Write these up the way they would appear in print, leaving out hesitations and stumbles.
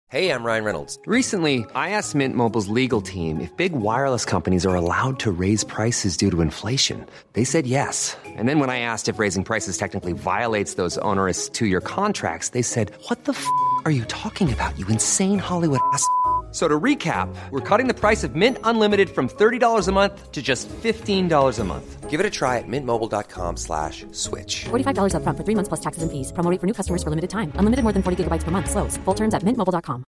Hey, I'm Ryan Reynolds. Recently, I asked Mint Mobile's legal team if big wireless companies are allowed to raise prices due to inflation. They said yes. And then when I asked if raising prices technically violates those onerous two-year contracts, they said, "What the f*** are you talking about, you insane Hollywood ass?" So to recap, we're cutting the price of Mint Unlimited from $30 a month to just $15 a month. Give it a try at mintmobile.com/switch. $45 up front for 3 months plus taxes and fees. Promo rate for new customers for limited time. Unlimited more than 40 gigabytes per month. Slows full terms at mintmobile.com.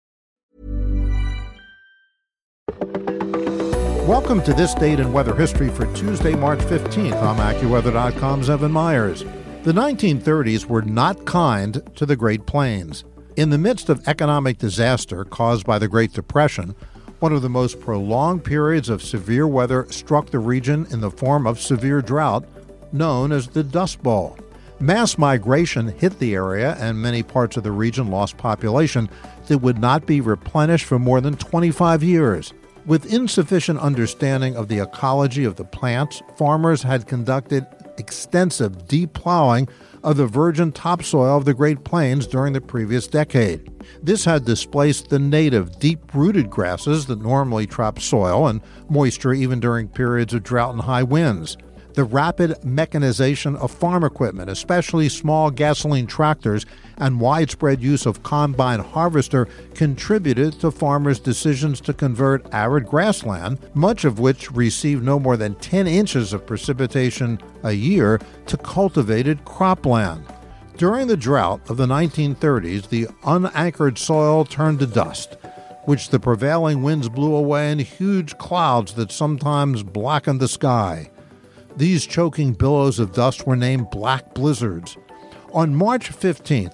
Welcome to This Date in Weather History for Tuesday, March 15th. I'm AccuWeather.com's Evan Myers. The 1930s were not kind to the Great Plains. In the midst of economic disaster caused by the Great Depression, one of the most prolonged periods of severe weather struck the region in the form of severe drought, known as the Dust Bowl. Mass migration hit the area, and many parts of the region lost population that would not be replenished for more than 25 years. With insufficient understanding of the ecology of the plants, farmers had conducted extensive deep plowing of the virgin topsoil of the Great Plains during the previous decade. This had displaced the native deep-rooted grasses that normally trap soil and moisture even during periods of drought and high winds. The rapid mechanization of farm equipment, especially small gasoline tractors, and widespread use of combine harvester contributed to farmers' decisions to convert arid grassland, much of which received no more than 10 inches of precipitation a year, to cultivated cropland. During the drought of the 1930s, the unanchored soil turned to dust, which the prevailing winds blew away in huge clouds that sometimes blackened the sky. These choking billows of dust were named black blizzards. On March 15,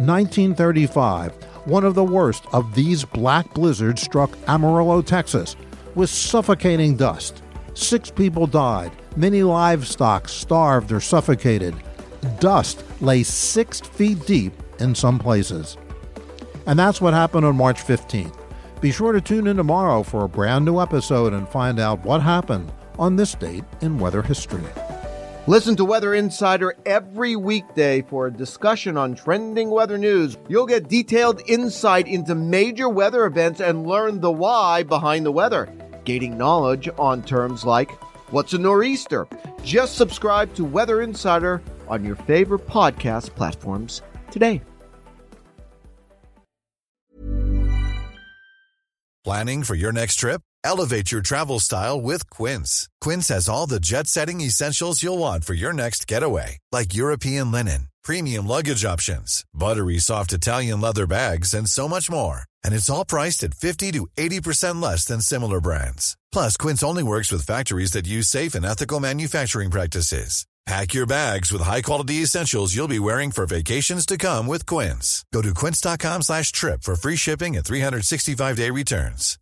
1935, one of the worst of these black blizzards struck Amarillo, Texas, with suffocating dust. 6 people died. Many livestock starved or suffocated. Dust lay 6 feet deep in some places. And that's what happened on March 15th. Be sure to tune in tomorrow for a brand new episode and find out what happened on this date in weather history. Listen to Weather Insider every weekday for a discussion on trending weather news. You'll get detailed insight into major weather events and learn the why behind the weather, gaining knowledge on terms like, what's a nor'easter? Just subscribe to Weather Insider on your favorite podcast platforms today. Planning for your next trip? Elevate your travel style with Quince. Quince has all the jet-setting essentials you'll want for your next getaway, like European linen, premium luggage options, buttery soft Italian leather bags, and so much more. And it's all priced at 50 to 80% less than similar brands. Plus, Quince only works with factories that use safe and ethical manufacturing practices. Pack your bags with high-quality essentials you'll be wearing for vacations to come with Quince. Go to quince.com/trip for free shipping and 365-day returns.